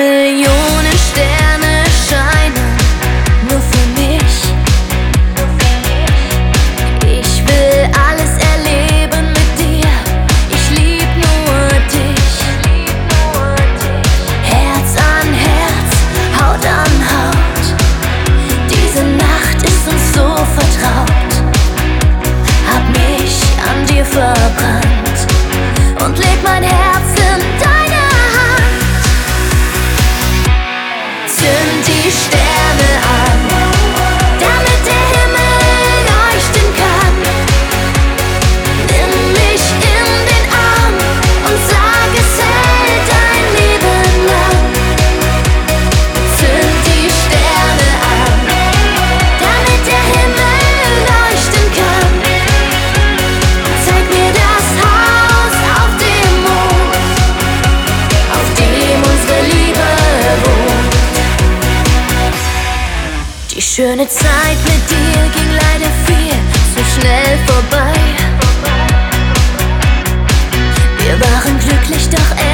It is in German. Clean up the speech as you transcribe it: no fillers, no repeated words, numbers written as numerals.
Millionen Sterne scheinen nur für mich. Ich will alles erleben mit dir. Ich lieb nur dich. Herz an Herz, Haut an Haut. Diese Nacht ist uns so vertraut. Hab mich an dir verbrannt und leg mein Herz in deine Hand. Zünd die Sterne an, damit der Himmel leuchten kann. Nimm mich in den Arm und sag, es hält ein Leben lang. Zünd die Sterne an, damit der Himmel leuchten kann. Zeig mir das Haus auf dem Mond, auf dem unsere Liebe wohnt. Die schöne Zeit mit dir ging leider viel zu schnell vorbei. Wir waren glücklich, doch